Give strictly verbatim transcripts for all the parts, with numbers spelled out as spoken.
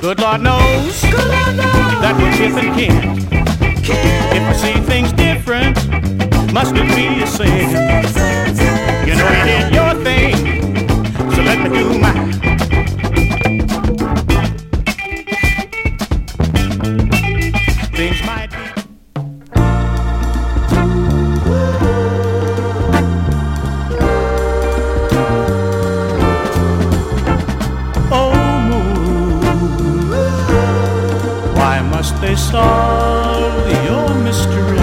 Good Lord knows that we're kith and kin. If I see things different, must it be a sin? You know you did your thing, so let me do mine. Things might be. Oh, moon, why must they solve your mystery?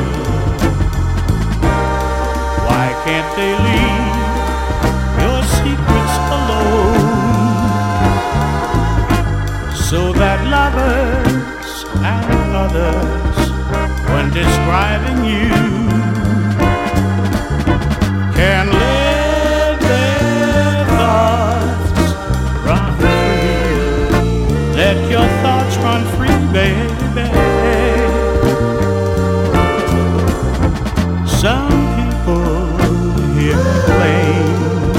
Why can't they leave your secrets alone, so that lovers and others, when describing you, can let their thoughts run free? Let your thoughts run free, baby. Some people hear me claim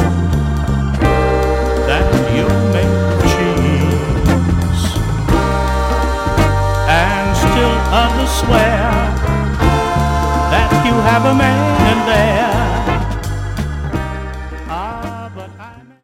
that you're made of cheese, and still others swear that you have a man there